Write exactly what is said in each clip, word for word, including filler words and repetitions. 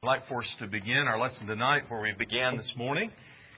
I'd like for us to begin our lesson tonight where we began this morning.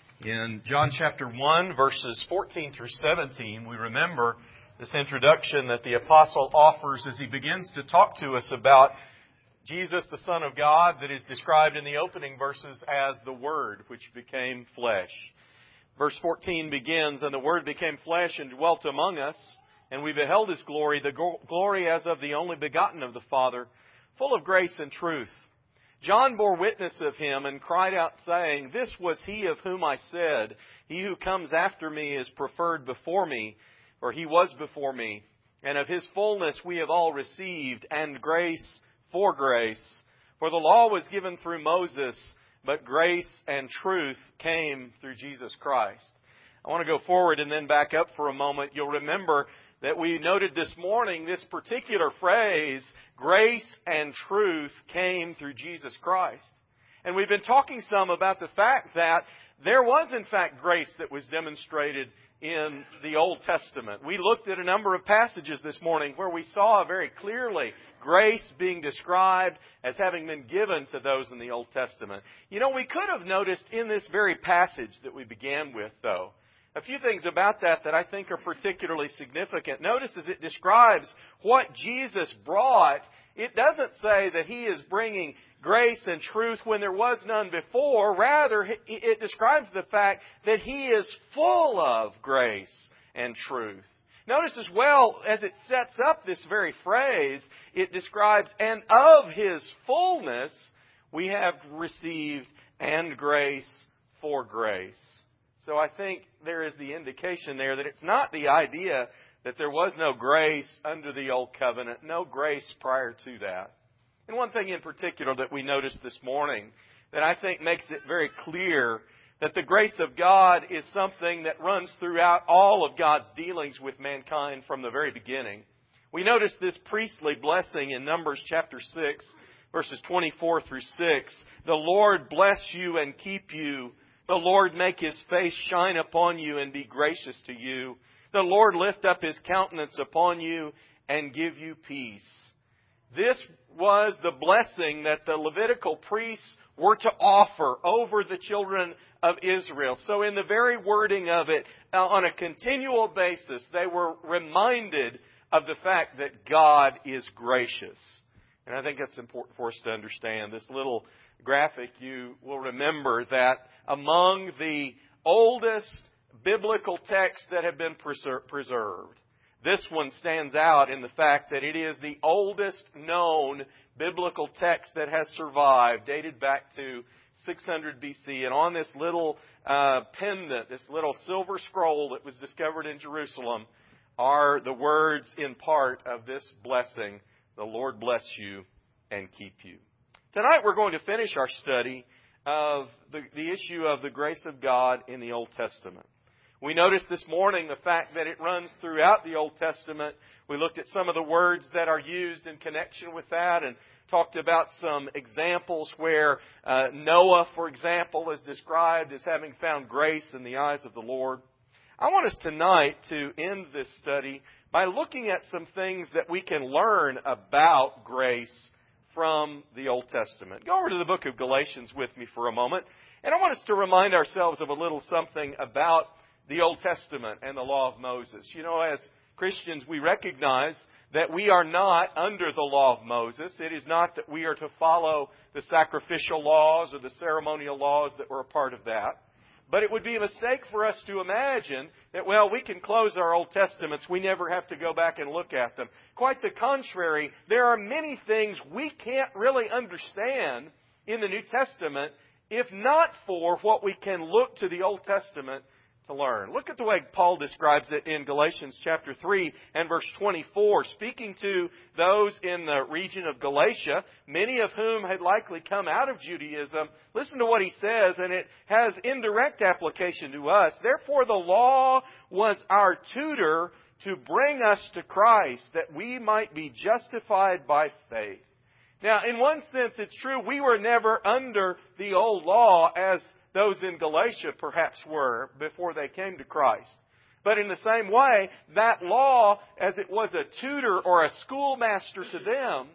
In John chapter one, verses fourteen through seventeen, we remember this introduction that the apostle offers as he begins to talk to us about Jesus, the Son of God, that is described in the opening verses as the Word, which became flesh. Verse fourteen begins, "And the Word became flesh and dwelt among us, and we beheld His glory, the glory as of the only begotten of the Father, full of grace and truth. John bore witness of Him and cried out, saying, This was He of whom I said, He who comes after me is preferred before me, for He was before me. And of His fullness we have all received, and grace for grace. For the law was given through Moses, but grace and truth came through Jesus Christ." I want to go forward and then back up for a moment. You'll remember that we noted this morning this particular phrase, grace and truth came through Jesus Christ. And we've been talking some about the fact that there was in fact grace that was demonstrated in the Old Testament. We looked at a number of passages this morning where we saw very clearly grace being described as having been given to those in the Old Testament. You know, we could have noticed in this very passage that we began with, though, a few things about that that I think are particularly significant. Notice as it describes what Jesus brought, it doesn't say that He is bringing grace and truth when there was none before. Rather, it describes the fact that He is full of grace and truth. Notice as well, as it sets up this very phrase, it describes, and of His fullness we have received, and grace for grace. So I think there is the indication there that it's not the idea that there was no grace under the Old Covenant, no grace prior to that. And one thing in particular that we noticed this morning that I think makes it very clear that the grace of God is something that runs throughout all of God's dealings with mankind from the very beginning. We notice this priestly blessing in Numbers chapter six, verses twenty-four through six. "The Lord bless you and keep you. The Lord make His face shine upon you and be gracious to you. The Lord lift up His countenance upon you and give you peace." This was the blessing that the Levitical priests were to offer over the children of Israel. So in the very wording of it, on a continual basis, they were reminded of the fact that God is gracious. And I think that's important for us to understand. This little graphic, you will remember that among the oldest biblical texts that have been preser- preserved, this one stands out in the fact that it is the oldest known biblical text that has survived, dated back to six hundred B C. And on this little uh, pendant, this little silver scroll that was discovered in Jerusalem, are the words in part of this blessing, "The Lord bless you and keep you." Tonight we're going to finish our study of the, the issue of the grace of God in the Old Testament. We noticed this morning the fact that it runs throughout the Old Testament. We looked at some of the words that are used in connection with that and talked about some examples where uh, Noah, for example, is described as having found grace in the eyes of the Lord. I want us tonight to end this study by looking at some things that we can learn about grace from the Old Testament. Go over to the book of Galatians with me for a moment. And I want us to remind ourselves of a little something about the Old Testament and the law of Moses. You know, as Christians, we recognize that we are not under the law of Moses. It is not that we are to follow the sacrificial laws or the ceremonial laws that were a part of that. But it would be a mistake for us to imagine that, well, we can close our Old Testaments. We never have to go back and look at them. Quite the contrary, there are many things we can't really understand in the New Testament if not for what we can look to the Old Testament to learn. Look at the way Paul describes it in Galatians chapter three and verse twenty-four, speaking to those in the region of Galatia, many of whom had likely come out of Judaism. Listen to what he says, and it has indirect application to us. "Therefore the law was our tutor to bring us to Christ, that we might be justified by faith." Now, in one sense, it's true, we were never under the old law as those in Galatia perhaps were before they came to Christ. But in the same way, that law, as it was a tutor or a schoolmaster to them,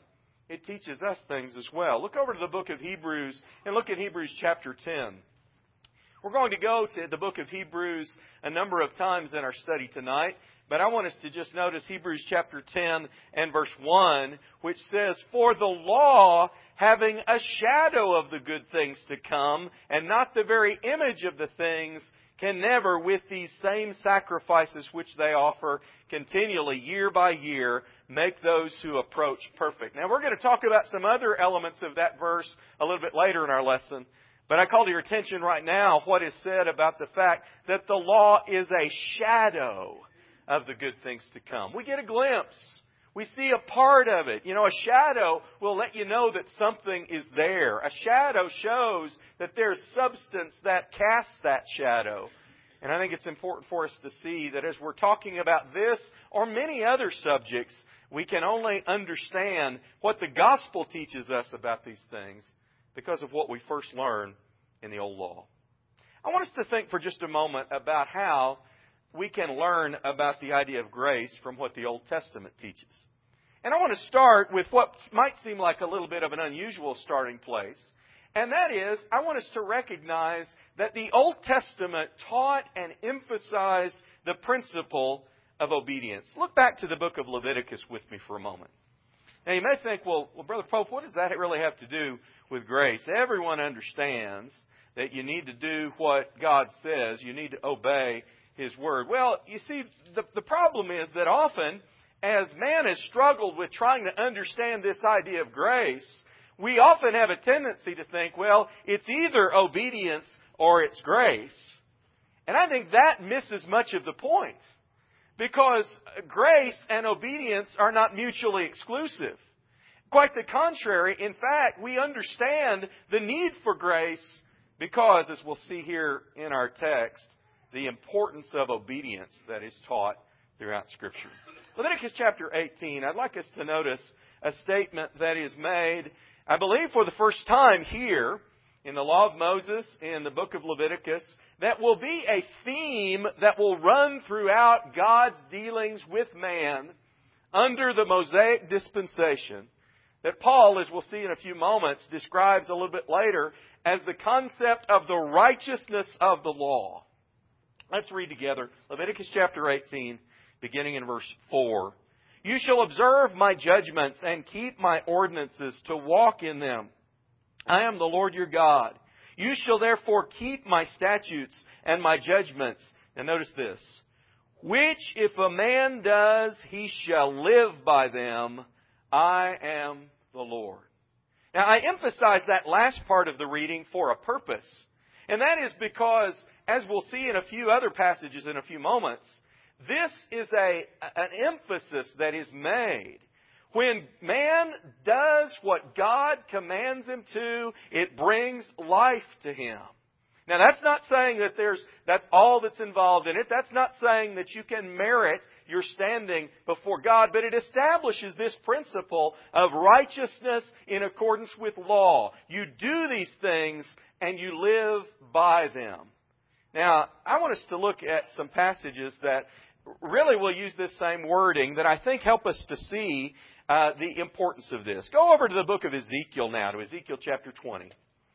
it teaches us things as well. Look over to the book of Hebrews and look at Hebrews chapter ten. We're going to go to the book of Hebrews a number of times in our study tonight, but I want us to just notice Hebrews chapter ten and verse one, which says, "For the law, having a shadow of the good things to come, and not the very image of the things, can never, with these same sacrifices which they offer continually, year by year, make those who approach perfect." Now, we're going to talk about some other elements of that verse a little bit later in our lesson. But I call to your attention right now what is said about the fact that the law is a shadow of the good things to come. We get a glimpse. We see a part of it. You know, a shadow will let you know that something is there. A shadow shows that there's substance that casts that shadow. And I think it's important for us to see that as we're talking about this or many other subjects, we can only understand what the gospel teaches us about these things because of what we first learned in the old law. I want us to think for just a moment about how we can learn about the idea of grace from what the Old Testament teaches. And I want to start with what might seem like a little bit of an unusual starting place. And that is, I want us to recognize that the Old Testament taught and emphasized the principle of obedience. Look back to the book of Leviticus with me for a moment. Now, you may think, well, well, Brother Pope, what does that really have to do with grace? Everyone understands that you need to do what God says. You need to obey His Word. Well, you see, the, the problem is that often, as man has struggled with trying to understand this idea of grace, we often have a tendency to think, well, it's either obedience or it's grace. And I think that misses much of the point. Because grace and obedience are not mutually exclusive. Quite the contrary. In fact, we understand the need for grace because, as we'll see here in our text, the importance of obedience that is taught throughout Scripture. Leviticus chapter eighteen, I'd like us to notice a statement that is made, I believe, for the first time here in the Law of Moses, in the book of Leviticus, that will be a theme that will run throughout God's dealings with man under the Mosaic dispensation, that Paul, as we'll see in a few moments, describes a little bit later as the concept of the righteousness of the law. Let's read together Leviticus chapter eighteen, beginning in verse four. "You shall observe my judgments and keep my ordinances to walk in them. I am the Lord your God. You shall therefore keep my statutes and my judgments." And notice this. "Which if a man does, he shall live by them. I am the Lord." Now, I emphasize that last part of the reading for a purpose. And that is because, as we'll see in a few other passages in a few moments, this is a, an emphasis that is made. When man does what God commands him to, it brings life to him. Now, that's not saying that there's that's all that's involved in it. That's not saying that you can merit your standing before God, but it establishes this principle of righteousness in accordance with law. You do these things and you live by them. Now, I want us to look at some passages that really will use this same wording that I think help us to see Uh, the importance of this. Go over to the book of Ezekiel now, to Ezekiel chapter twenty.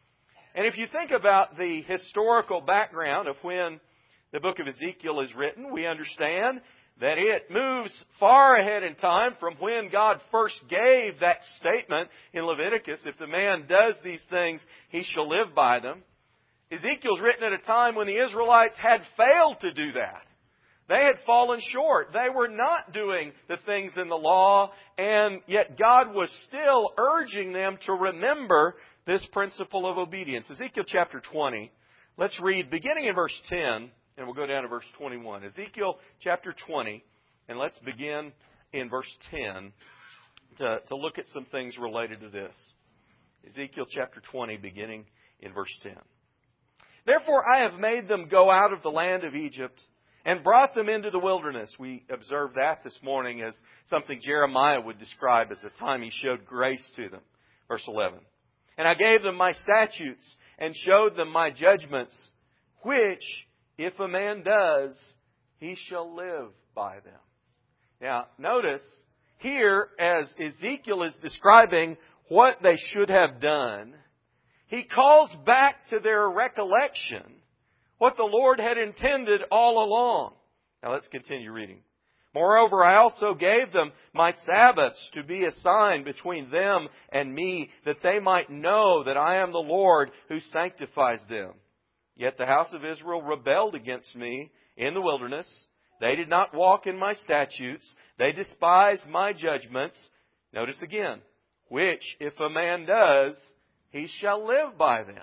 And if you think about the historical background of when the book of Ezekiel is written, we understand that it moves far ahead in time from when God first gave that statement in Leviticus, if the man does these things, he shall live by them. Ezekiel's written at a time when the Israelites had failed to do that. They had fallen short. They were not doing the things in the law, and yet God was still urging them to remember this principle of obedience. Ezekiel chapter twenty. Let's read beginning in verse ten, and we'll go down to verse twenty-one. Ezekiel chapter twenty, and let's begin in verse ten to, to look at some things related to this. Ezekiel chapter twenty, beginning in verse ten. "Therefore I have made them go out of the land of Egypt, and brought them into the wilderness." We observed that this morning as something Jeremiah would describe as a time He showed grace to them. Verse eleven. "And I gave them my statutes and showed them my judgments, which, if a man does, he shall live by them." Now, notice, here, as Ezekiel is describing what they should have done, he calls back to their recollection what the Lord had intended all along. Now let's continue reading. Moreover, I also gave them my Sabbaths to be a sign between them and me, that they might know that I am the Lord who sanctifies them. Yet the house of Israel rebelled against me in the wilderness. They did not walk in my statutes. They despised my judgments. Notice again, which if a man does, he shall live by them.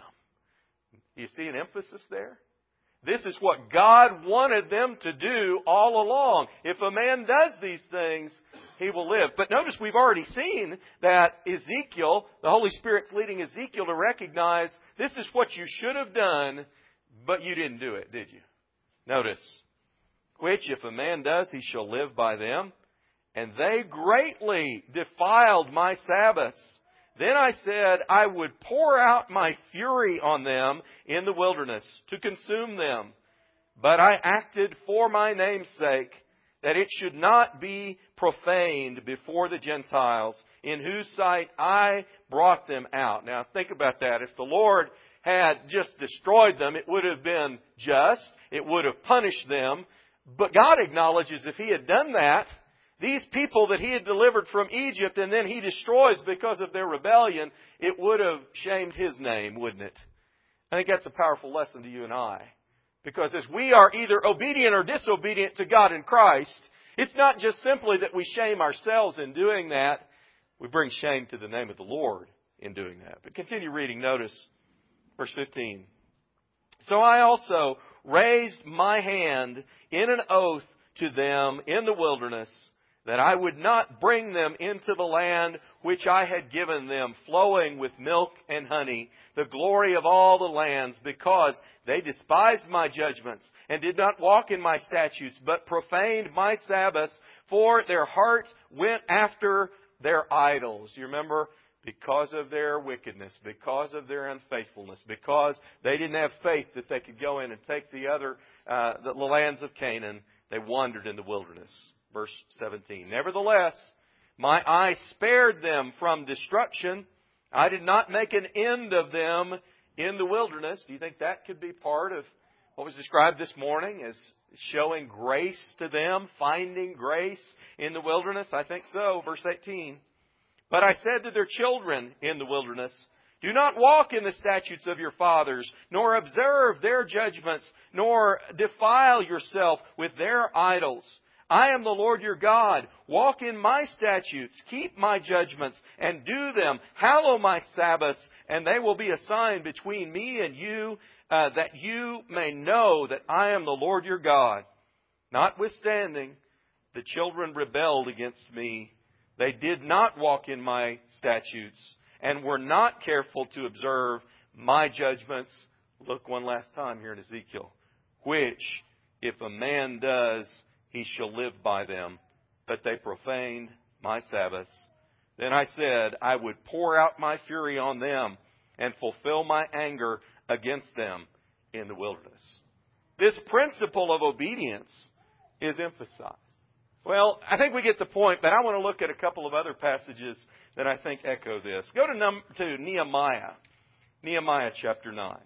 You see an emphasis there? This is what God wanted them to do all along. If a man does these things, he will live. But notice we've already seen that Ezekiel, the Holy Spirit's leading Ezekiel to recognize this is what you should have done, but you didn't do it, did you? Notice, which if a man does, he shall live by them. And they greatly defiled my Sabbaths. Then I said I would pour out my fury on them in the wilderness to consume them. But I acted for my name's sake, that it should not be profaned before the Gentiles, in whose sight I brought them out. Now think about that. If the Lord had just destroyed them, it would have been just. It would have punished them. But God acknowledges if He had done that, these people that He had delivered from Egypt and then He destroys because of their rebellion, it would have shamed His name, wouldn't it? I think that's a powerful lesson to you and I. Because as we are either obedient or disobedient to God in Christ, it's not just simply that we shame ourselves in doing that. We bring shame to the name of the Lord in doing that. But continue reading. Notice verse fifteen. So I also raised my hand in an oath to them in the wilderness, that I would not bring them into the land which I had given them, flowing with milk and honey, the glory of all the lands, because they despised my judgments and did not walk in my statutes, but profaned my Sabbaths, for their heart went after their idols. You remember? Because of their wickedness, because of their unfaithfulness, because they didn't have faith that they could go in and take the other, uh, the lands of Canaan, they wandered in the wilderness. Verse seventeen. Nevertheless, my eye spared them from destruction. I did not make an end of them in the wilderness. Do you think that could be part of what was described this morning as showing grace to them, finding grace in the wilderness? I think so. Verse eighteen. But I said to their children in the wilderness, do not walk in the statutes of your fathers, nor observe their judgments, nor defile yourself with their idols. I am the Lord your God. Walk in my statutes, keep my judgments, and do them. Hallow my Sabbaths, and they will be a sign between me and you, uh, that you may know that I am the Lord your God. Notwithstanding, the children rebelled against me. They did not walk in my statutes, and were not careful to observe my judgments. Look one last time here in Ezekiel. Which, if a man does, he shall live by them. But they profaned my Sabbaths. Then I said, I would pour out my fury on them and fulfill my anger against them in the wilderness. This principle of obedience is emphasized. Well, I think we get the point, but I want to look at a couple of other passages that I think echo this. Go to, num- to Nehemiah. Nehemiah chapter nine.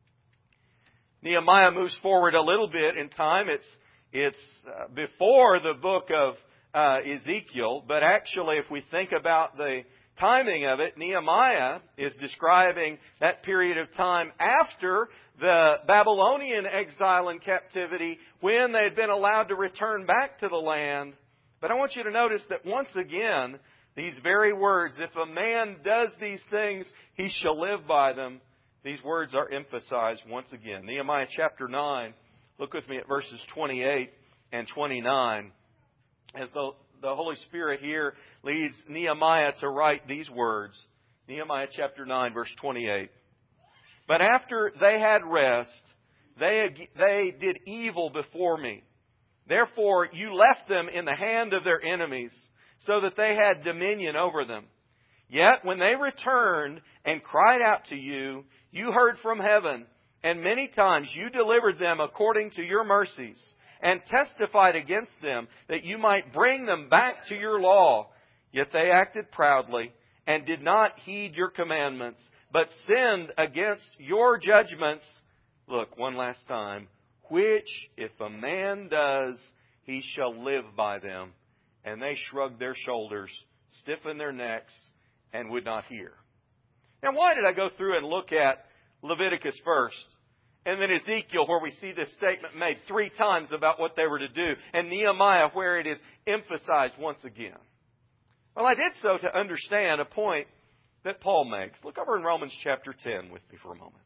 Nehemiah moves forward a little bit in time. It's It's uh, before the book of uh, Ezekiel, but actually if we think about the timing of it, Nehemiah is describing that period of time after the Babylonian exile and captivity, when they had been allowed to return back to the land. But I want you to notice that once again, these very words, if a man does these things, he shall live by them. These words are emphasized once again. Nehemiah chapter nine. Look with me at verses twenty-eight and twenty-nine. As the, the Holy Spirit here leads Nehemiah to write these words. Nehemiah chapter nine, verse twenty-eight. But after they had rest, they, they did evil before me. Therefore you left them in the hand of their enemies, so that they had dominion over them. Yet when they returned and cried out to you, you heard from heaven, and many times you delivered them according to your mercies, and testified against them, that you might bring them back to your law, Yet they acted proudly and did not heed your commandments, but sinned against your judgments. Look, one last time. Which, if a man does, he shall live by them. And they shrugged their shoulders, stiffened their necks, and would not hear. Now, why did I go through and look at Leviticus first, and then Ezekiel, where we see this statement made three times about what they were to do, and Nehemiah, where it is emphasized once again? Well, I did so to understand a point that Paul makes. Look over in Romans chapter ten with me for a moment.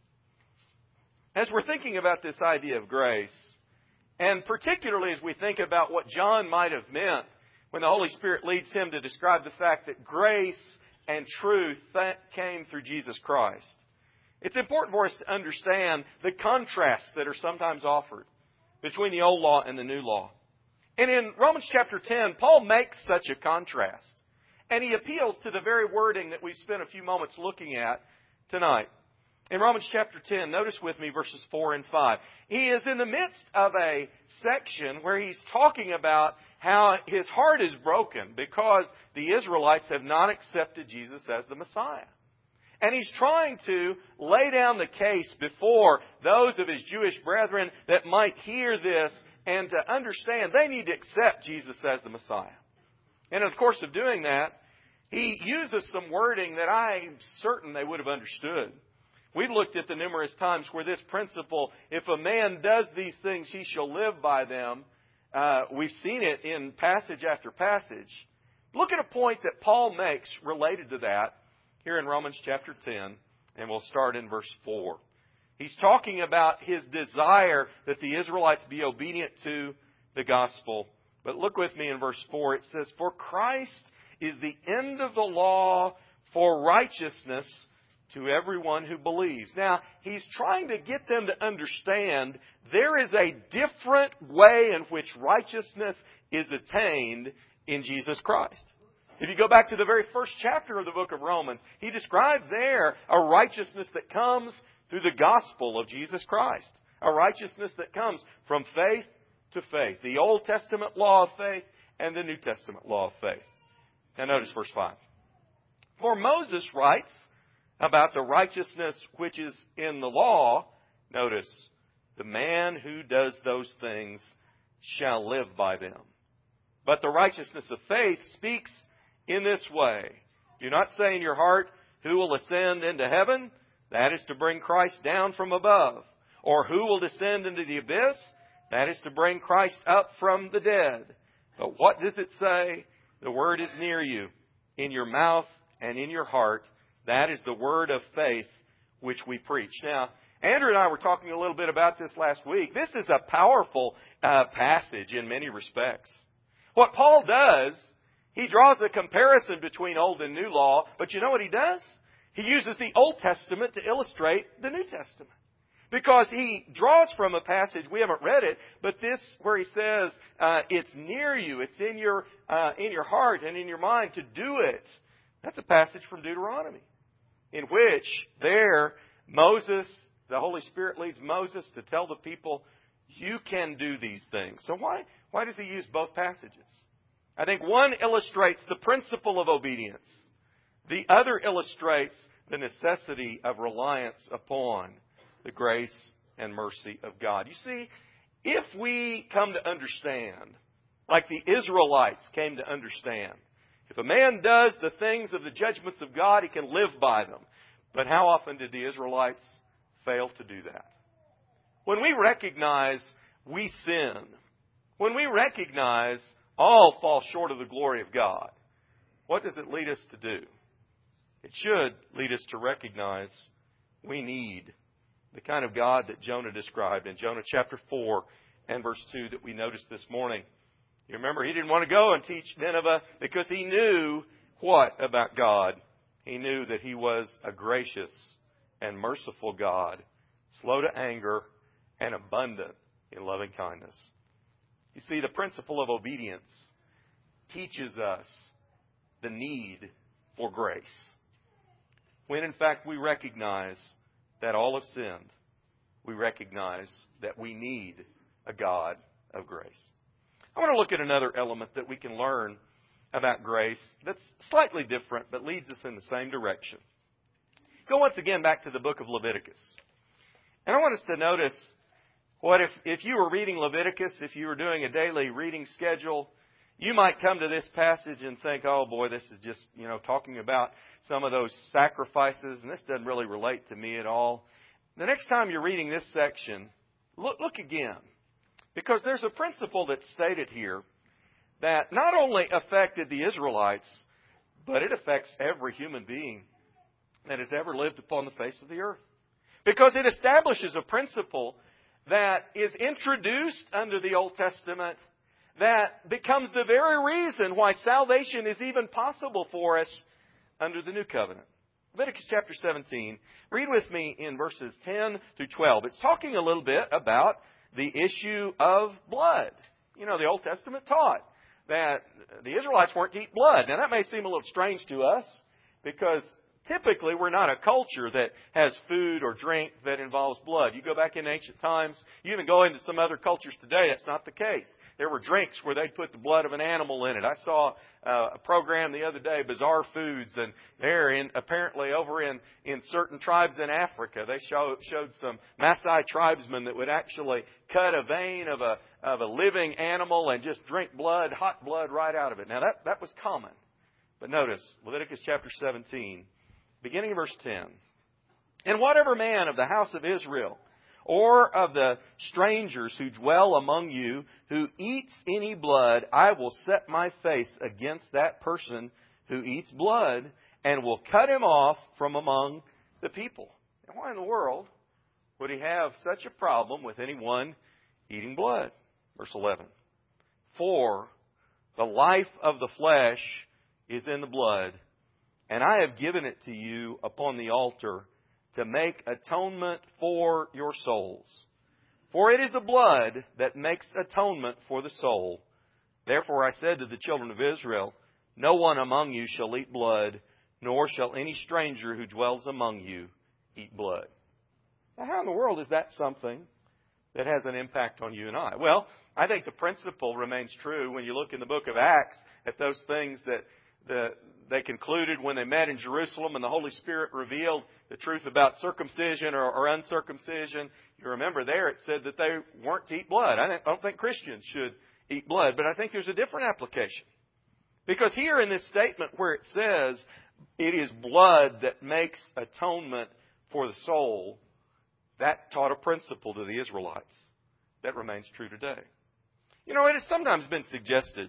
As we're thinking about this idea of grace, and particularly as we think about what John might have meant when the Holy Spirit leads him to describe the fact that grace and truth came through Jesus Christ, it's important for us to understand the contrasts that are sometimes offered between the old law and the new law. And in Romans chapter ten, Paul makes such a contrast. And he appeals to the very wording that we've spent a few moments looking at tonight. In Romans chapter ten, notice with me verses four and five. He is in the midst of a section where he's talking about how his heart is broken because the Israelites have not accepted Jesus as the Messiah. And he's trying to lay down the case before those of his Jewish brethren that might hear this and to understand they need to accept Jesus as the Messiah. And in the course of doing that, he uses some wording that I'm certain they would have understood. We've looked at the numerous times where this principle, if a man does these things, he shall live by them. Uh, we've seen it in passage after passage. Look at a point that Paul makes related to that here in Romans chapter ten, and we'll start in verse four. He's talking about his desire that the Israelites be obedient to the gospel. But look with me in verse four. It says, "For Christ is the end of the law for righteousness to everyone who believes." Now, he's trying to get them to understand there is a different way in which righteousness is attained in Jesus Christ. If you go back to the very first chapter of the book of Romans, he described there a righteousness that comes through the gospel of Jesus Christ. A righteousness that comes from faith to faith. The Old Testament law of faith and the New Testament law of faith. Now notice verse five. "For Moses writes about the righteousness which is in the law," notice, "the man who does those things shall live by them. But the righteousness of faith speaks in this way. Do not say in your heart, who will ascend into heaven? That is to bring Christ down from above. Or who will descend into the abyss? That is to bring Christ up from the dead. But what does it say? The word is near you, in your mouth and in your heart. That is the word of faith which we preach." Now, Andrew and I were talking a little bit about this last week. This is a powerful uh, passage in many respects. What Paul does, he draws a comparison between Old and New Law, but you know what he does? He uses the Old Testament to illustrate the New Testament. Because he draws from a passage, we haven't read it, but this where he says, uh, it's near you, it's in your, uh, in your heart and in your mind to do it. That's a passage from Deuteronomy, in which there Moses, the Holy Spirit leads Moses to tell the people, you can do these things. So why, why does he use both passages? I think one illustrates the principle of obedience. The other illustrates the necessity of reliance upon the grace and mercy of God. You see, if we come to understand, like the Israelites came to understand, if a man does the things of the judgments of God, he can live by them. But how often did the Israelites fail to do that? When we recognize we sin, when we recognize all fall short of the glory of God, what does it lead us to do? It should lead us to recognize we need the kind of God that Jonah described in Jonah chapter four and verse two that we noticed this morning. You remember, he didn't want to go and teach Nineveh because he knew what about God? He knew that he was a gracious and merciful God, slow to anger and abundant in loving kindness. You see, the principle of obedience teaches us the need for grace. When in fact we recognize that all have sinned, we recognize that we need a God of grace. I want to look at another element that we can learn about grace that's slightly different, but leads us in the same direction. Go once again back to the book of Leviticus. And I want us to notice what if, if you were reading Leviticus, if you were doing a daily reading schedule, you might come to this passage and think, oh boy, this is just, you know, talking about some of those sacrifices, and this doesn't really relate to me at all. The next time you're reading this section, look, look again. Because there's a principle that's stated here that not only affected the Israelites, but it affects every human being that has ever lived upon the face of the earth. Because it establishes a principle that is introduced under the Old Testament that becomes the very reason why salvation is even possible for us under the New Covenant. Leviticus chapter seventeen. Read with me in verses ten through twelve. It's talking a little bit about the issue of blood. You know, the Old Testament taught that the Israelites weren't to eat blood. Now, that may seem a little strange to us because typically we're not a culture that has food or drink that involves blood. You go back in ancient times, you even go into some other cultures today, that's not the case. There were drinks where they'd put the blood of an animal in it. I saw uh, a program the other day, Bizarre Foods, and they're in, apparently over in, in certain tribes in Africa. They show, showed some Maasai tribesmen that would actually cut a vein of a of a living animal and just drink blood, hot blood, right out of it. Now, that, that was common. But notice, Leviticus chapter seventeen, beginning in verse ten. And whatever man of the house of Israel or of the strangers who dwell among you who eats any blood, I will set my face against that person who eats blood and will cut him off from among the people. And why in the world would he have such a problem with anyone eating blood? Verse eleven. For the life of the flesh is in the blood, and I have given it to you upon the altar to make atonement for your souls. For it is the blood that makes atonement for the soul. Therefore I said to the children of Israel, no one among you shall eat blood, nor shall any stranger who dwells among you eat blood. Now, how in the world is that something that has an impact on you and I? Well, I think the principle remains true when you look in the book of Acts at those things that the, they concluded when they met in Jerusalem and the Holy Spirit revealed the truth about circumcision or, or uncircumcision. You remember there it said that they weren't to eat blood. I don't think Christians should eat blood, but I think there's a different application. Because here in this statement where it says it is blood that makes atonement for the soul, that taught a principle to the Israelites that remains true today. You know, it has sometimes been suggested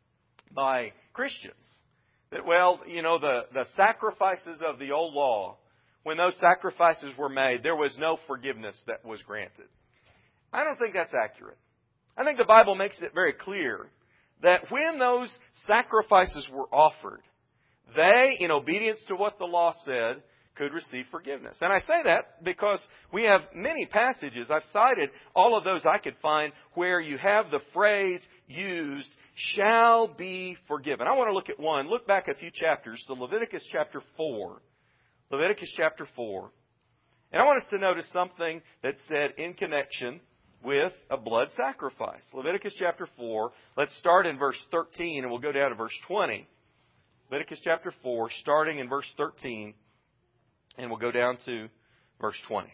by Christians that, well, you know, the, the sacrifices of the old law, when those sacrifices were made, there was no forgiveness that was granted. I don't think that's accurate. I think the Bible makes it very clear that when those sacrifices were offered, they, in obedience to what the law said, could receive forgiveness. And I say that because we have many passages. I've cited all of those I could find where you have the phrase used, shall be forgiven. I want to look at one. Look back a few chapters to Leviticus chapter four. Leviticus chapter four. And I want us to notice something that's said in connection with a blood sacrifice. Leviticus chapter four. Let's start in verse thirteen and we'll go down to verse twenty. Leviticus chapter four, starting in verse thirteen. And we'll go down to verse twenty.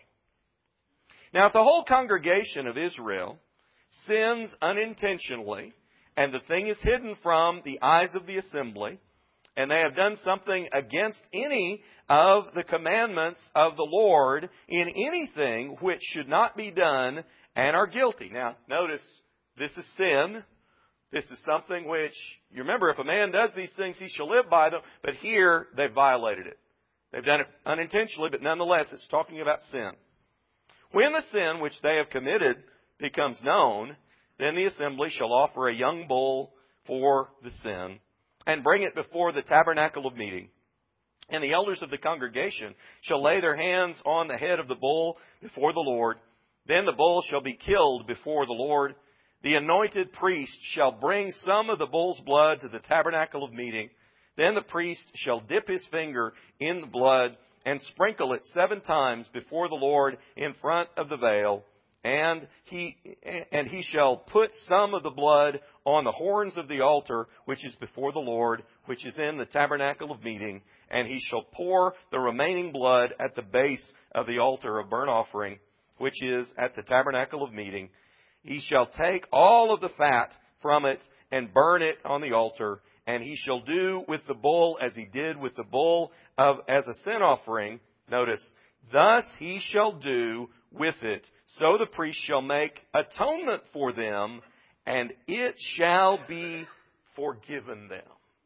Now, if the whole congregation of Israel sins unintentionally, and the thing is hidden from the eyes of the assembly, and they have done something against any of the commandments of the Lord in anything which should not be done, and are guilty. Now, notice, this is sin. This is something which, you remember, if a man does these things, he shall live by them. But here, they've violated it. They've done it unintentionally, but nonetheless, it's talking about sin. When the sin which they have committed becomes known, then the assembly shall offer a young bull for the sin and bring it before the tabernacle of meeting. And the elders of the congregation shall lay their hands on the head of the bull before the Lord. Then the bull shall be killed before the Lord. The anointed priest shall bring some of the bull's blood to the tabernacle of meeting. Then the priest shall dip his finger in the blood and sprinkle it seven times before the Lord in front of the veil. And he, and he shall put some of the blood on the horns of the altar, which is before the Lord, which is in the tabernacle of meeting. And he shall pour the remaining blood at the base of the altar of burnt offering, which is at the tabernacle of meeting. He shall take all of the fat from it and burn it on the altar. And he shall do with the bull as he did with the bull of as a sin offering. Notice, thus he shall do with it. So the priest shall make atonement for them, and it shall be forgiven them.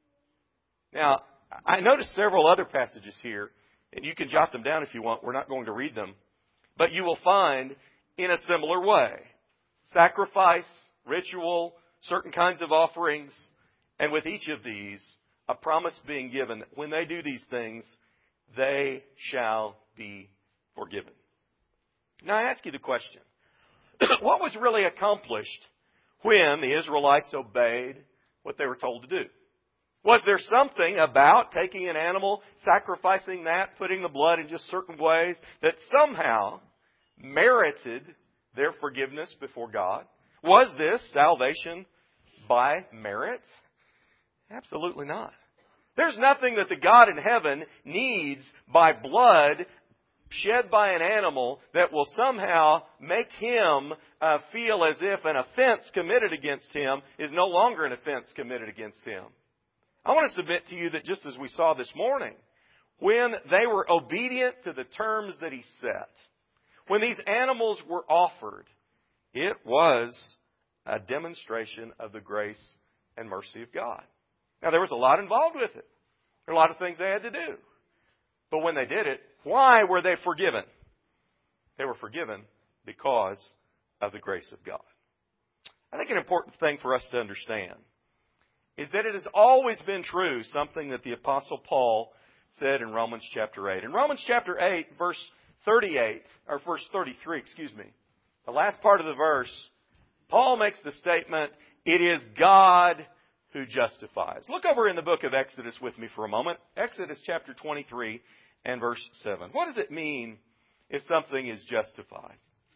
Now, I noticed several other passages here, and you can jot them down if you want. We're not going to read them. But you will find in a similar way. Sacrifice, ritual, certain kinds of offerings, and with each of these, a promise being given that when they do these things, they shall be forgiven. Now I ask you the question, what was really accomplished when the Israelites obeyed what they were told to do? Was there something about taking an animal, sacrificing that, putting the blood in just certain ways that somehow merited their forgiveness before God? Was this salvation by merit? Absolutely not. There's nothing that the God in heaven needs by blood shed by an animal that will somehow make him uh, feel as if an offense committed against him is no longer an offense committed against him. I want to submit to you that just as we saw this morning, when they were obedient to the terms that he set, when these animals were offered, it was a demonstration of the grace and mercy of God. Now, there was a lot involved with it. There were a lot of things they had to do. But when they did it, why were they forgiven? They were forgiven because of the grace of God. I think an important thing for us to understand is that it has always been true, something that the Apostle Paul said in Romans chapter eight. In Romans chapter eight, verse thirty-eight, or verse thirty-three, excuse me, the last part of the verse, Paul makes the statement, it is God who justifies. Look over in the book of Exodus with me for a moment. Exodus chapter twenty-three and verse seven. What does it mean if something is justified?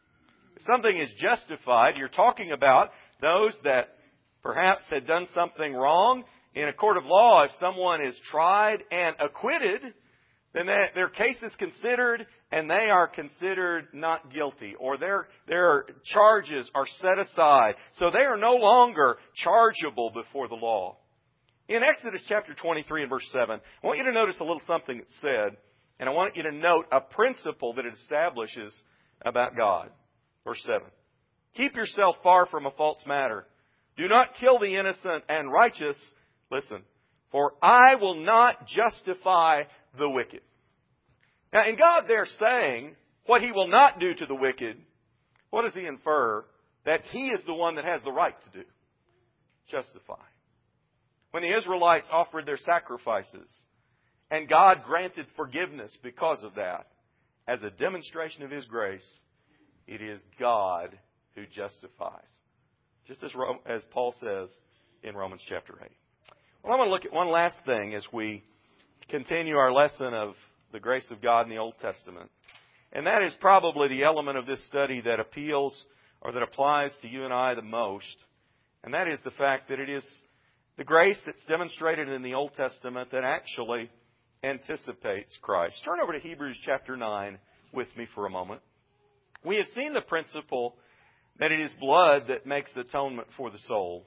If something is justified, you're talking about those that perhaps had done something wrong. In a court of law, if someone is tried and acquitted, then that, their case is considered and they are considered not guilty, or their, their charges are set aside. So they are no longer chargeable before the law. In Exodus chapter twenty-three and verse seven, I want you to notice a little something that's said, and I want you to note a principle that it establishes about God. Verse seven, keep yourself far from a false matter. Do not kill the innocent and righteous. Listen, for I will not justify the wicked. Now, in God there saying what He will not do to the wicked, what does He infer? That He is the one that has the right to do. Justify. When the Israelites offered their sacrifices, and God granted forgiveness because of that, as a demonstration of His grace, it is God who justifies. Just as, as Paul says in Romans chapter eight. Well, I want to look at one last thing as we continue our lesson of the grace of God in the Old Testament. And that is probably the element of this study that appeals or that applies to you and I the most. And that is the fact that it is the grace that's demonstrated in the Old Testament that actually anticipates Christ. Turn over to Hebrews chapter nine with me for a moment. We have seen the principle that it is blood that makes atonement for the soul.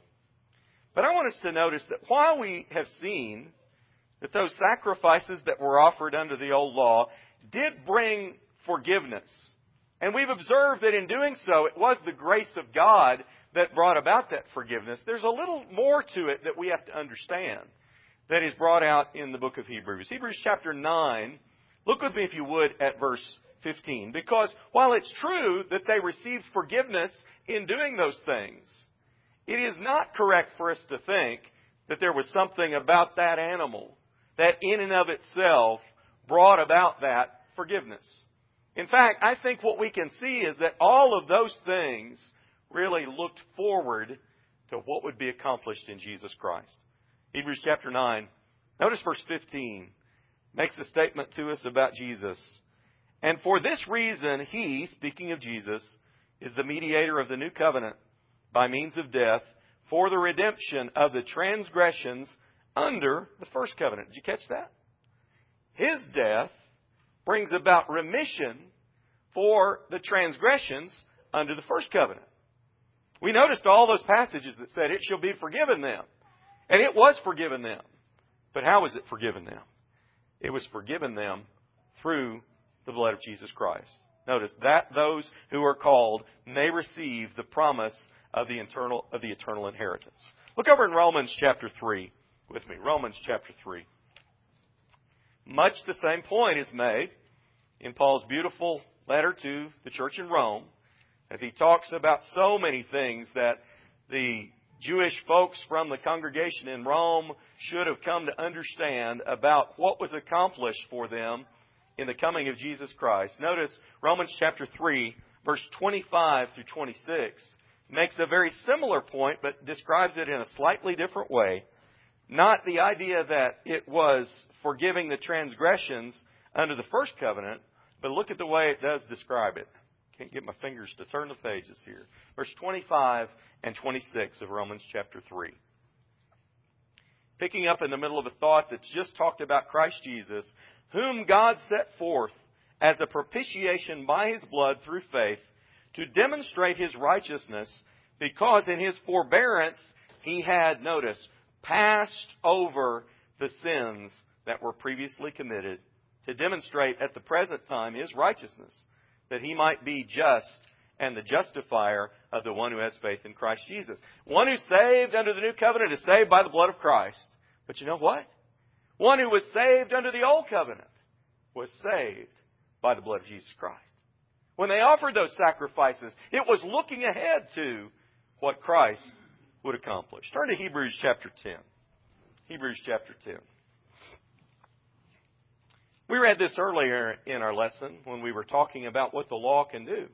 But I want us to notice that while we have seen that those sacrifices that were offered under the old law did bring forgiveness, and we've observed that in doing so, it was the grace of God that brought about that forgiveness, there's a little more to it that we have to understand that is brought out in the book of Hebrews. Hebrews chapter nine, look with me if you would at verse fifteen. Because while it's true that they received forgiveness in doing those things, it is not correct for us to think that there was something about that animal that in and of itself brought about that forgiveness. In fact, I think what we can see is that all of those things really looked forward to what would be accomplished in Jesus Christ. Hebrews chapter nine, notice verse fifteen, makes a statement to us about Jesus. And for this reason, He, speaking of Jesus, is the mediator of the new covenant by means of death for the redemption of the transgressions under the first covenant. Did you catch that? His death brings about remission for the transgressions under the first covenant. We noticed all those passages that said it shall be forgiven them. And it was forgiven them. But how was it forgiven them? It was forgiven them through the blood of Jesus Christ. Notice that those who are called may receive the promise of the eternal, of the eternal inheritance. Look over in Romans chapter three with me. Romans chapter three. Much the same point is made in Paul's beautiful letter to the church in Rome, as he talks about so many things that the Jewish folks from the congregation in Rome should have come to understand about what was accomplished for them in the coming of Jesus Christ. Notice Romans chapter three, verse twenty-five through twenty-six, makes a very similar point, but describes it in a slightly different way. Not the idea that it was forgiving the transgressions under the first covenant, but look at the way it does describe it. Can't get my fingers to turn the pages here. Verse twenty-five and twenty-six of Romans chapter three. Picking up in the middle of a thought that's just talked about Christ Jesus, whom God set forth as a propitiation by His blood through faith to demonstrate His righteousness, because in His forbearance He had, notice, passed over the sins that were previously committed, to demonstrate at the present time His righteousness, that He might be just and the justifier of the one who has faith in Christ Jesus. One who's saved under the new covenant is saved by the blood of Christ. But you know what? One who was saved under the old covenant was saved by the blood of Jesus Christ. When they offered those sacrifices, it was looking ahead to what Christ would accomplish. Turn to Hebrews chapter ten. Hebrews chapter ten. We read this earlier in our lesson when we were talking about what the law can do.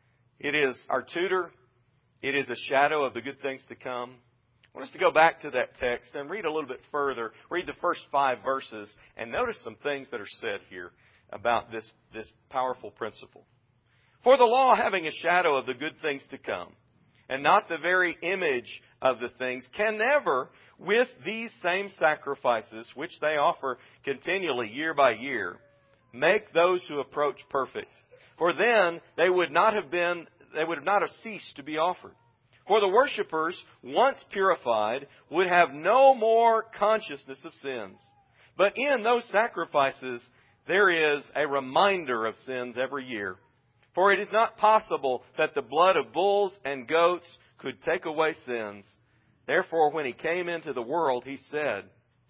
It is our tutor. It is a shadow of the good things to come. I want us to go back to that text and read a little bit further. Read the first five verses and notice some things that are said here about this, this powerful principle. For the law, having a shadow of the good things to come, and not the very image of the things, can never, with these same sacrifices, which they offer continually year by year, make those who approach perfect. For then they would not have been, they would not have ceased to be offered. For the worshippers, once purified, would have no more consciousness of sins. But in those sacrifices, there is a reminder of sins every year. For it is not possible that the blood of bulls and goats could take away sins. Therefore, when He came into the world, He said,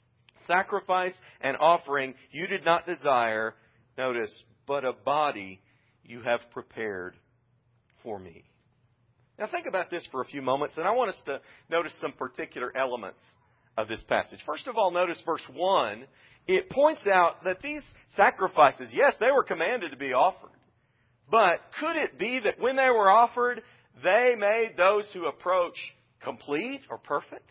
sacrifice and offering you did not desire, notice, but a body you have prepared for me. Now think about this for a few moments, and I want us to notice some particular elements of this passage. First of all, notice verse one. It points out that these sacrifices, yes, they were commanded to be offered. But could it be that when they were offered, they made those who approach complete or perfect?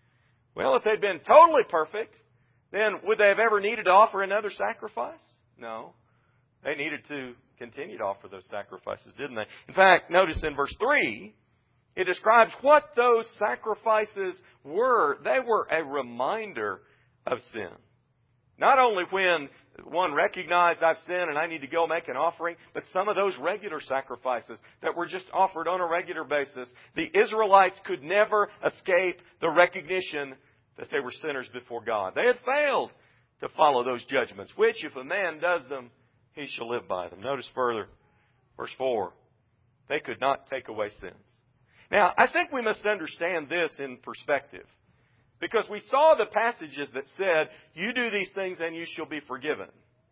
Well, if they'd been totally perfect, then would they have ever needed to offer another sacrifice? No. They needed to continue to offer those sacrifices, didn't they? In fact, notice in verse three, it describes what those sacrifices were. They were a reminder of sin. Not only when one recognized I've sinned and I need to go make an offering, but some of those regular sacrifices that were just offered on a regular basis, the Israelites could never escape the recognition that they were sinners before God. They had failed to follow those judgments, which if a man does them, he shall live by them. Notice further, verse four, they could not take away sins. Now, I think we must understand this in perspective. Because we saw the passages that said, you do these things and you shall be forgiven.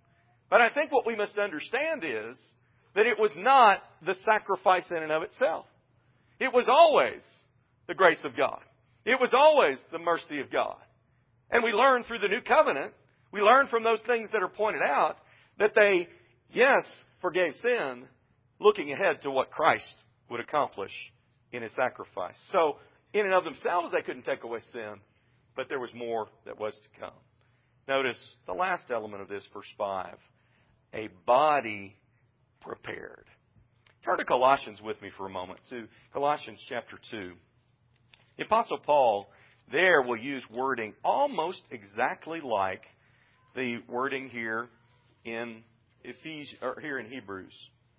But I think what we must understand is that it was not the sacrifice in and of itself. It was always the grace of God. It was always the mercy of God. And we learn through the new covenant, we learn from those things that are pointed out, that they, yes, forgave sin, looking ahead to what Christ would accomplish in His sacrifice. So, in and of themselves, they couldn't take away sin. But there was more that was to come. Notice the last element of this, verse five. A body prepared. Turn to Colossians with me for a moment, to Colossians chapter two. The Apostle Paul there will use wording almost exactly like the wording here in Ephes- or here in Hebrews.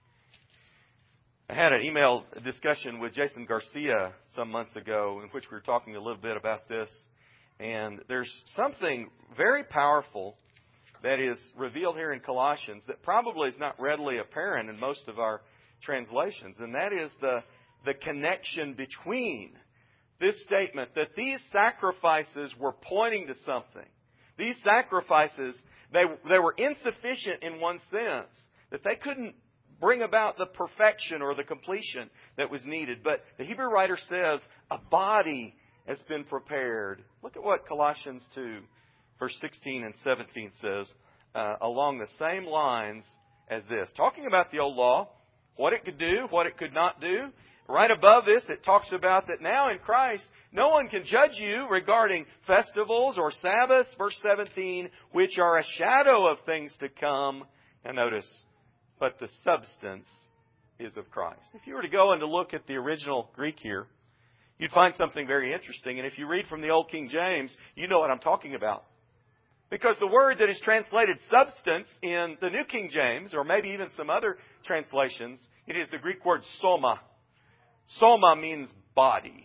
I had an email discussion with Jason Garcia some months ago in which we were talking a little bit about this. And there's something very powerful that is revealed here in Colossians that probably is not readily apparent in most of our translations. And that is the, the connection between this statement that these sacrifices were pointing to something. These sacrifices, they, they were insufficient in one sense, that they couldn't bring about the perfection or the completion that was needed. But the Hebrew writer says a body has been prepared. Look at what Colossians two, verse sixteen and seventeen says, uh, along the same lines as this. Talking about the old law, what it could do, what it could not do. Right above this, it talks about that now in Christ, no one can judge you regarding festivals or Sabbaths, verse seventeen, which are a shadow of things to come. And notice, but the substance is of Christ. If you were to go and to look at the original Greek here, you'd find something very interesting. And if you read from the Old King James, you know what I'm talking about. Because the word that is translated substance in the New King James, or maybe even some other translations, it is the Greek word soma. Soma means body.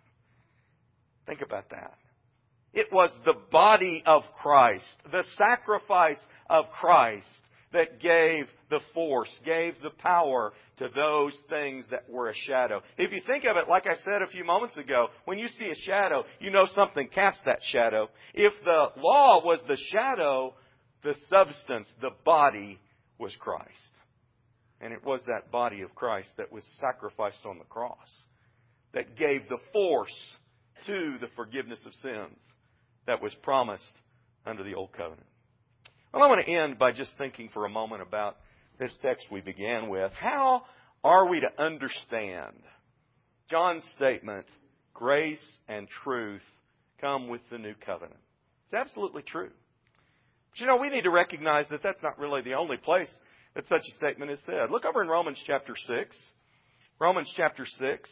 Think about that. It was the body of Christ, the sacrifice of Christ, that gave the force, gave the power to those things that were a shadow. If you think of it, like I said a few moments ago, when you see a shadow, you know something cast that shadow. If the law was the shadow, the substance, the body, was Christ. And it was that body of Christ that was sacrificed on the cross that gave the force to the forgiveness of sins that was promised under the Old Covenant. Well, I want to end by just thinking for a moment about this text we began with. How are we to understand John's statement, grace and truth come with the new covenant? It's absolutely true. But you know, we need to recognize that that's not really the only place that such a statement is said. Look over in Romans chapter six. Romans chapter six.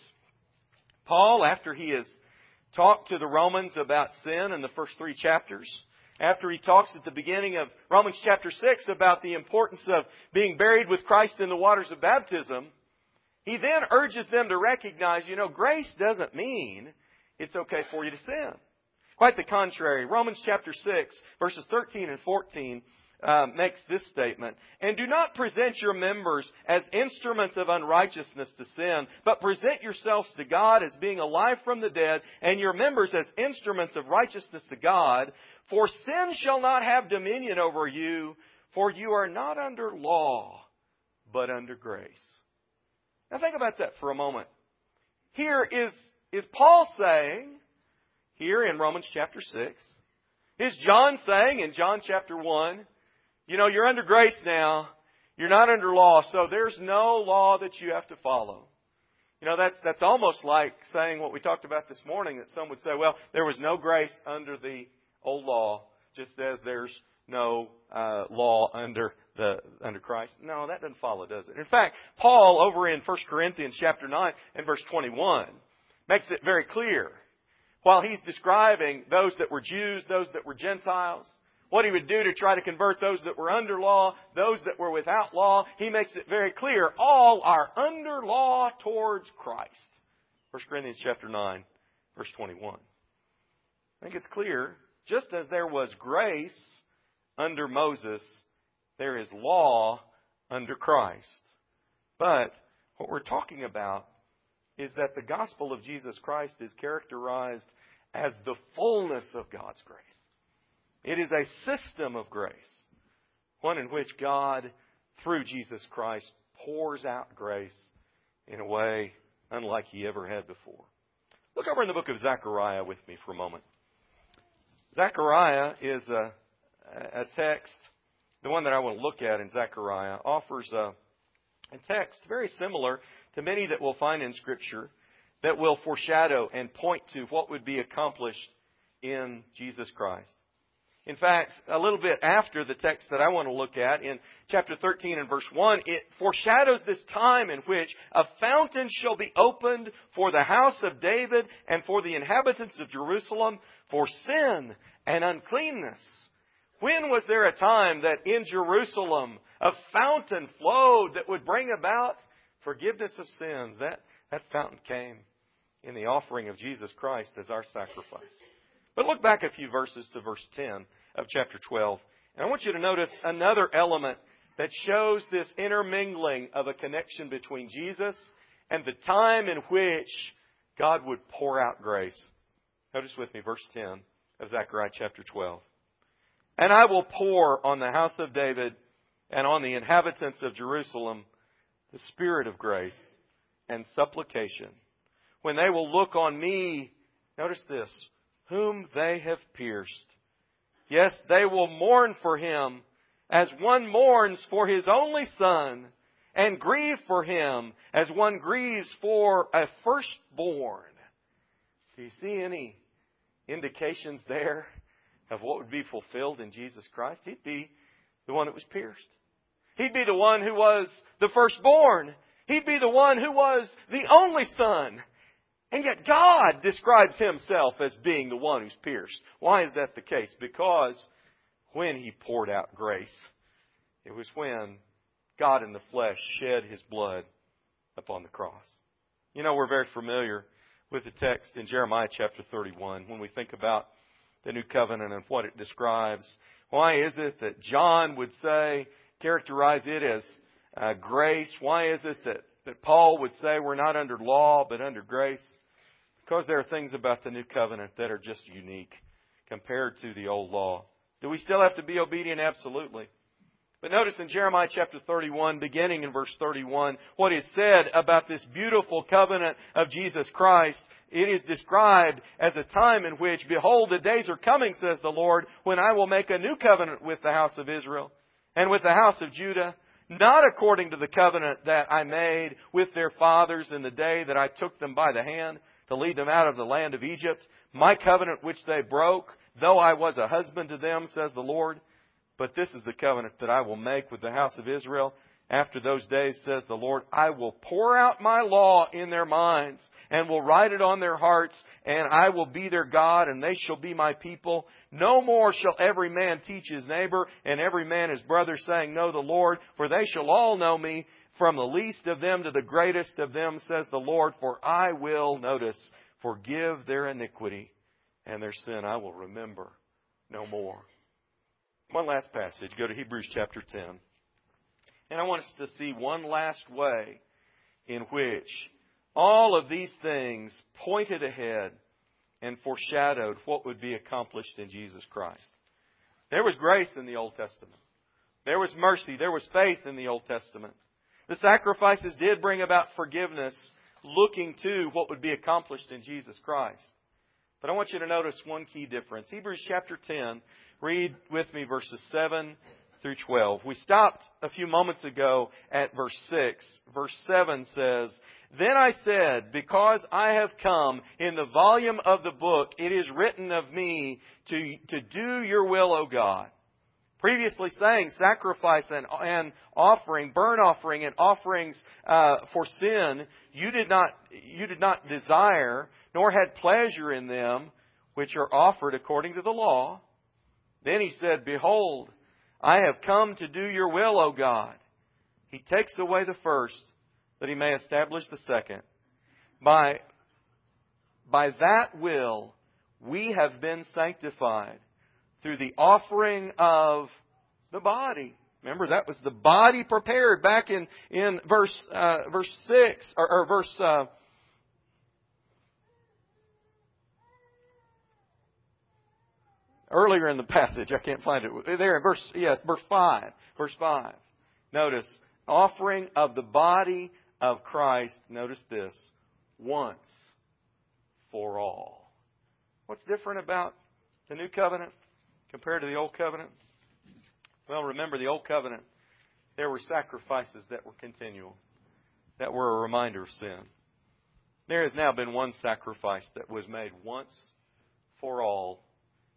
Paul, after he has talked to the Romans about sin in the first three chapters, after he talks at the beginning of Romans chapter six about the importance of being buried with Christ in the waters of baptism, he then urges them to recognize, you know, grace doesn't mean it's okay for you to sin. Quite the contrary. Romans chapter six, verses thirteen and fourteen, uh, makes this statement. And do not present your members as instruments of unrighteousness to sin, but present yourselves to God as being alive from the dead, and your members as instruments of righteousness to God. For sin shall not have dominion over you, for you are not under law, but under grace. Now think about that for a moment. Here is, is Paul saying, here in Romans chapter six, is John saying in John chapter one, you know, you're under grace now, you're not under law, so there's no law that you have to follow. You know, that's, that's almost like saying what we talked about this morning, that some would say, well, there was no grace under the old law, just as there's no uh, law under the under Christ. No, that doesn't follow, does it? In fact, Paul over in First Corinthians chapter nine and verse twenty-one makes it very clear. While he's describing those that were Jews, those that were Gentiles, what he would do to try to convert those that were under law, those that were without law, he makes it very clear. All are under law towards Christ. First Corinthians chapter nine, verse twenty-one. I think it's clear. Just as there was grace under Moses, there is law under Christ. But what we're talking about is that the gospel of Jesus Christ is characterized as the fullness of God's grace. It is a system of grace, one in which God, through Jesus Christ, pours out grace in a way unlike He ever had before. Look over in the book of Zechariah with me for a moment. Zechariah is a, a text, the one that I want to look at in Zechariah, offers a, a text very similar to many that we'll find in Scripture that will foreshadow and point to what would be accomplished in Jesus Christ. In fact, a little bit after the text that I want to look at, in chapter thirteen and verse one, it foreshadows this time in which a fountain shall be opened for the house of David and for the inhabitants of Jerusalem for sin and uncleanness. When was there a time that in Jerusalem a fountain flowed that would bring about forgiveness of sins? That, that fountain came in the offering of Jesus Christ as our sacrifice. But look back a few verses to verse ten of chapter twelve. And I want you to notice another element that shows this intermingling of a connection between Jesus and the time in which God would pour out grace. Notice with me verse ten of Zechariah chapter twelve. And I will pour on the house of David and on the inhabitants of Jerusalem the spirit of grace and supplication, when they will look on me, notice this, whom they have pierced. Yes, they will mourn for him as one mourns for his only son, and grieve for him as one grieves for a firstborn. Do you see any indications there of what would be fulfilled in Jesus Christ? He'd be the one that was pierced. He'd be the one who was the firstborn. He'd be the one who was the only son. And yet God describes Himself as being the one who's pierced. Why is that the case? Because when He poured out grace, it was when God in the flesh shed His blood upon the cross. You know, we're very familiar with the text in Jeremiah chapter thirty-one when we think about the New Covenant and what it describes. Why is it that John would say, characterize it as uh, grace? Why is it that, that Paul would say we're not under law but under grace? Because there are things about the New Covenant that are just unique compared to the old law. Do we still have to be obedient? Absolutely. But notice in Jeremiah chapter thirty-one, beginning in verse thirty-one, what is said about this beautiful covenant of Jesus Christ. It is described as a time in which, behold, the days are coming, says the Lord, when I will make a new covenant with the house of Israel and with the house of Judah, not according to the covenant that I made with their fathers in the day that I took them by the hand to lead them out of the land of Egypt, my covenant which they broke, though I was a husband to them, says the Lord. But this is the covenant that I will make with the house of Israel. After those days, says the Lord, I will pour out my law in their minds and will write it on their hearts, and I will be their God, and they shall be my people. No more shall every man teach his neighbor and every man his brother, saying, Know the Lord, for they shall all know me, from the least of them to the greatest of them, says the Lord. For I will, notice, forgive their iniquity, and their sin I will remember no more. One last passage. Go to Hebrews chapter ten. And I want us to see one last way in which all of these things pointed ahead and foreshadowed what would be accomplished in Jesus Christ. There was grace in the Old Testament. There was mercy. There was faith in the Old Testament. The sacrifices did bring about forgiveness, looking to what would be accomplished in Jesus Christ. But I want you to notice one key difference. Hebrews chapter ten, read with me verses seven through twelve. We stopped a few moments ago at verse six. Verse seven says, Then I said, because I have come in the volume of the book, it is written of me to, to do your will, O God. Previously saying sacrifice and, and offering, burnt offering and offerings uh, for sin, you did not you did not desire, nor had pleasure in them, which are offered according to the law. Then he said, Behold, I have come to do your will, O God. He takes away the first, that He may establish the second. By, by that will, we have been sanctified through the offering of the body. Remember, that was the body prepared back in, in verse, uh, verse six, or, or verse, uh, earlier in the passage. I can't find it. There in verse, yeah, verse five. Verse five. Notice, offering of the body of Christ, notice this, once for all. What's different about the New Covenant compared to the Old Covenant? Well, remember the Old Covenant, there were sacrifices that were continual, that were a reminder of sin. There has now been one sacrifice that was made once for all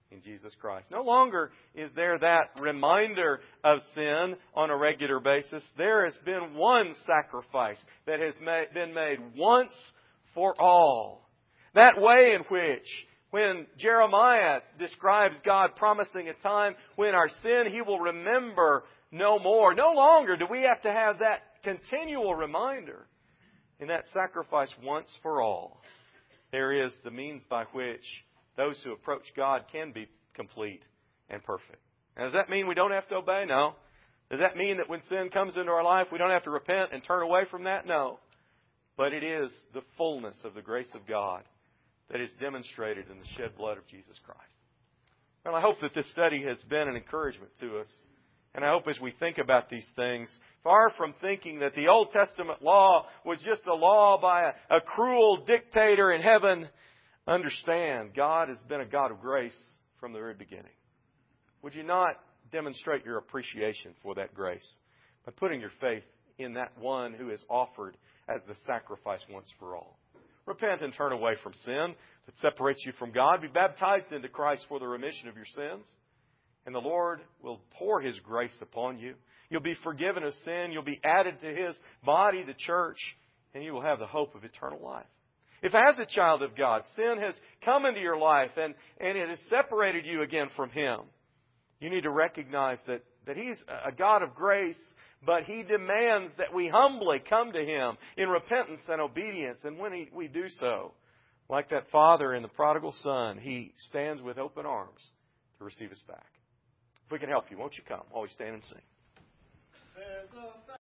in Jesus Christ. No longer is there that reminder of sin on a regular basis. There has been one sacrifice that has been made once for all. That way in which, when Jeremiah describes God promising a time when our sin He will remember no more. No longer do we have to have that continual reminder. In that sacrifice once for all, there is the means by which those who approach God can be complete and perfect. Now, does that mean we don't have to obey? No. Does that mean that when sin comes into our life, we don't have to repent and turn away from that? No. But it is the fullness of the grace of God that is demonstrated in the shed blood of Jesus Christ. Well, I hope that this study has been an encouragement to us. And I hope as we think about these things, far from thinking that the Old Testament law was just a law by a, a cruel dictator in heaven, understand God has been a God of grace from the very beginning. Would you not demonstrate your appreciation for that grace by putting your faith in that one who is offered as the sacrifice once for all? Repent and turn away from sin that separates you from God. Be baptized into Christ for the remission of your sins. And the Lord will pour His grace upon you. You'll be forgiven of sin. You'll be added to His body, the church, and you will have the hope of eternal life. If as a child of God, sin has come into your life and, and it has separated you again from Him, you need to recognize that, that He's a God of grace, but He demands that we humbly come to Him in repentance and obedience. And when he, we do so, like that father in the prodigal son, He stands with open arms to receive us back. If we can help you, won't you come while we stand and sing?